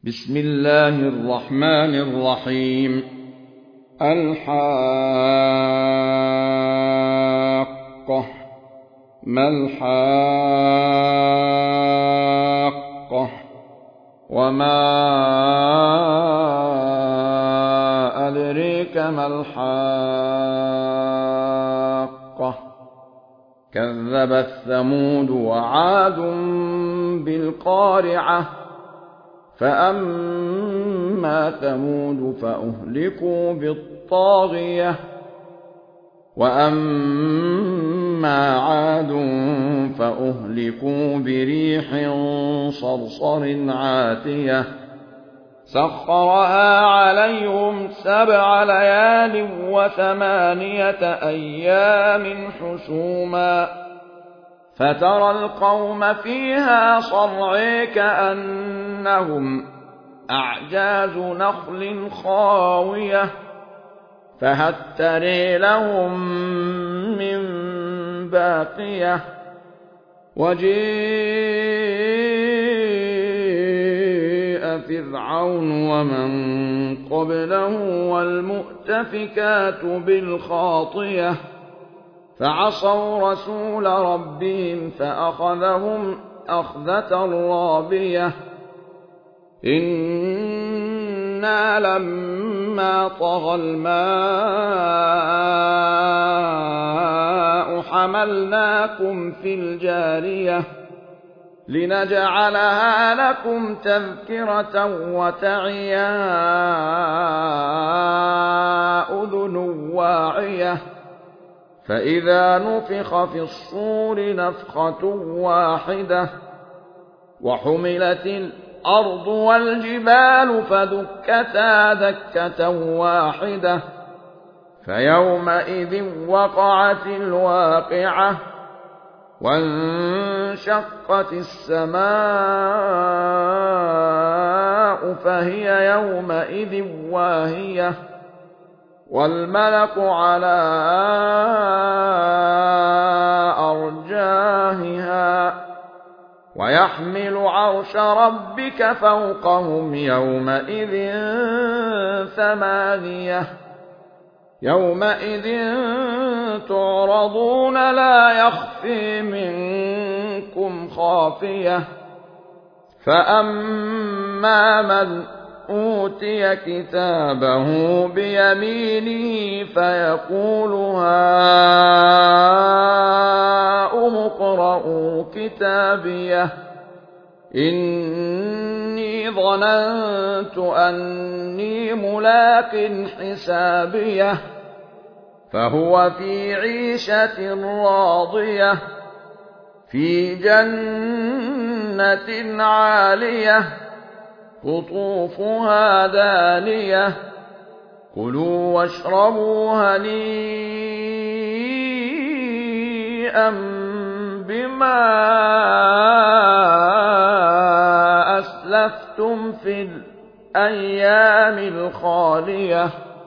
بسم الله الرحمن الرحيم. الحاقة. ما الحاقة؟ وما أدريك ما الحاقة؟ كذبت ثمود وعاد بالقارعة. فأما ثمود فأهلكوا بالطاغية، وأما عاد فأهلكوا بريح صرصر عاتية سخرها عليهم 7 ليال و8 أيام حسوما، فترى القوم فيها صرعى كأنهم أعجاز نخل خاوية، فهل ترى لهم من باقية. وجيء فرعون ومن قبله والمؤتفكات بالخاطية، فعصوا رسول ربهم فأخذهم أخذة رابية. إنا لما طغى الماء حملناكم في الجارية لنجعلها لكم تذكرة وتعيا أذن واعية. فإذا نفخ في الصور نفخة واحدة، وحملت الأرض والجبال فدكتا دكة واحدة، فيومئذ وقعت الواقعة، وانشقت السماء فهي يومئذ واهية، والملك على أرجائها، ويحمل عرش ربك فوقهم يومئذ 8. يومئذ تعرضون لا يخفي منكم خافية. فأما من أوتي كتابه بيمينه فيقول هاؤم اقرءوا كتابيه إني ظننت أني ملاق حسابيه، فهو في عيشة راضية في جنة عالية قطوفها دانية. كلوا واشربوا هنيئا بما أسلفتم في الأيام الخالية.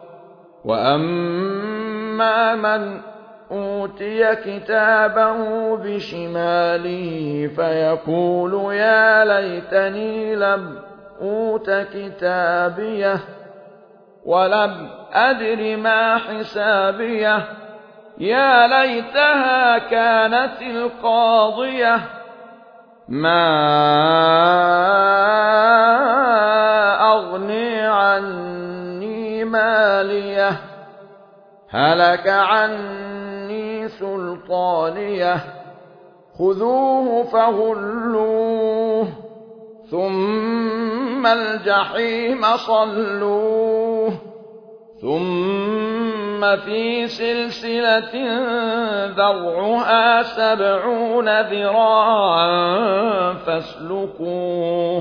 وأما من أوتي كتابه بشماله فيقول يا ليتني لم أوت كتابيه ولم أدر ما حسابيه، يا ليتها كانت القاضية ما أغني عني ماليه هلك عني سلطانيه. خذوه فغلوه ثم الجحيم صلوه ثم في سلسلة ذرعها 70 ذراعا فاسلكوه.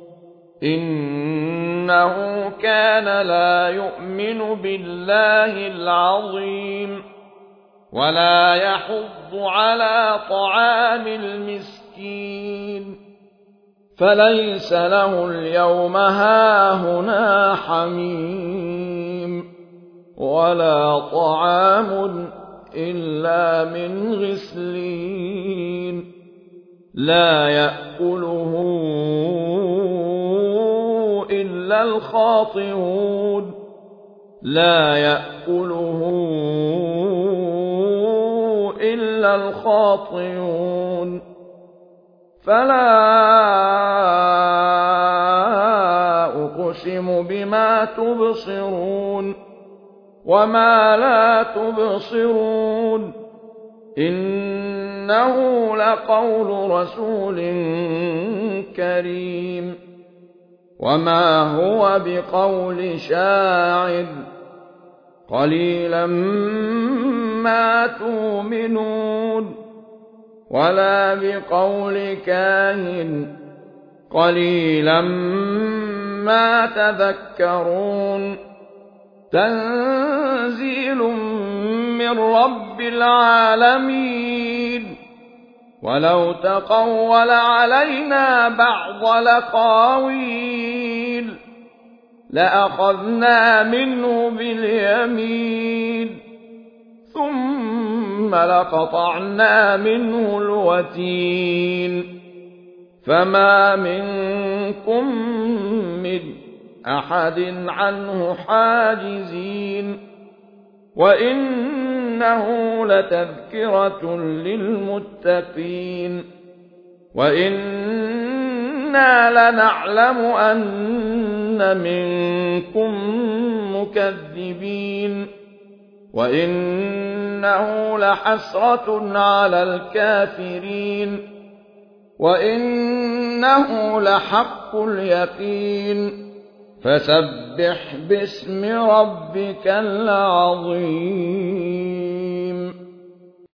إنه كان لا يؤمن بالله العظيم ولا يحض على طعام المسكين، فليس له اليوم هاهنا حميم ولا طعام إلا من غسلين لا يأكله إلا الخاطئون لا يأكله إلا الخاطئون فلا أقسم بما تبصرون وما لا تبصرون إنه لقول رسول كريم وما هو بقول شاعر قليلا ما تؤمنون ولا بقول كاهن قليلا ما تذكرون تنزيل من رب العالمين ولو تقول علينا بعض الأقاويل لأخذنا منه باليمين ثم لقطعنا منه الوتين فما منكم من أحد عنه حاجزين وإنه لتذكرة للمتقين وإنا لنعلم أن منكم مكذبين وإنه لحسرة على الكافرين وإنه لحق اليقين فسبح باسم ربك العظيم